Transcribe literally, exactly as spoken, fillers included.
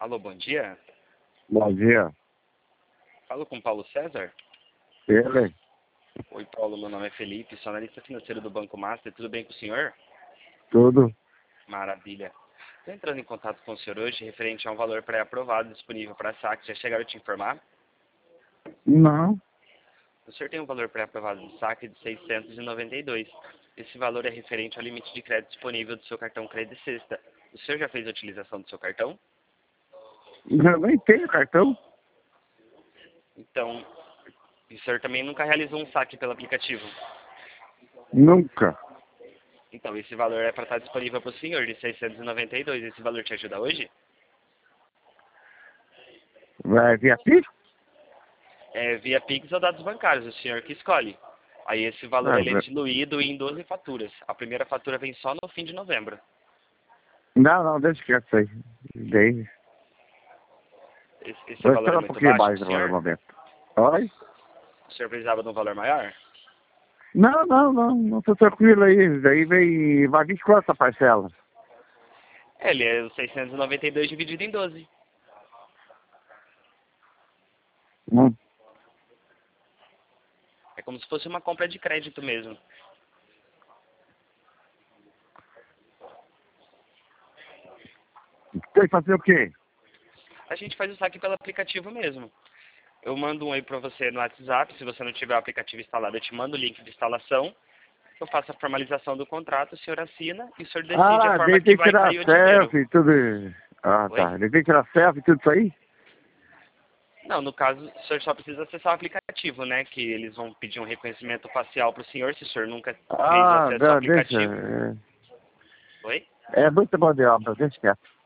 Alô, bom dia. Bom dia. Falo com Paulo César? Ele? Oi, Paulo, meu nome é Felipe, sou analista financeiro do Banco Master. Tudo bem com o senhor? Tudo? Maravilha. Estou entrando em contato com o senhor hoje referente a um valor pré-aprovado disponível para saque. Já chegaram a te informar? Não. O senhor tem um valor pré-aprovado de saque de seiscentos e noventa e dois. Esse valor é referente ao limite de crédito disponível do seu cartão Credit Sexta. O senhor já fez a utilização do seu cartão? Eu nem tenho cartão. Então, o senhor também nunca realizou um saque pelo aplicativo? Nunca. Então, esse valor é para estar disponível para o senhor, de seiscentos e noventa e dois. Esse valor te ajuda hoje? Vai via Pix? É via Pix ou dados bancários, o senhor que escolhe. Aí esse valor Ah, ele é vai- diluído em doze faturas. A primeira fatura vem só no fim de novembro. Não, não, deixa quieto isso aí. Dei. Esse, esse Vou valor é esperar um muito pouquinho baixo mais para o agora no senhor? momento. Oi? O senhor precisava de um valor maior? Não, não, não, não tô tranquilo aí. Daí vem, vai vir quanto essa parcela? É, ele é o seiscentos e noventa e dois dividido em doze. Hum. É como se fosse uma compra de crédito mesmo. Tem que fazer o quê? A gente faz o saque pelo aplicativo mesmo. Eu mando um aí para você no WhatsApp. Se você não tiver o aplicativo instalado, eu te mando o link de instalação. Eu faço a formalização do contrato, o senhor assina e o senhor decide a Ah, forma daí que tem que vai tirar cair o dinheiro. selfie e tudo. Ah, Oi? tá. Daí tem que tirar selfie e tudo isso aí? Não, no caso, o senhor só precisa acessar o aplicativo, né? Que eles vão pedir um reconhecimento facial para o senhor, se o senhor nunca fez o Ah, acesso ao não, deixa. aplicativo. Oi? É, é muito bom de obra, deixa quieto.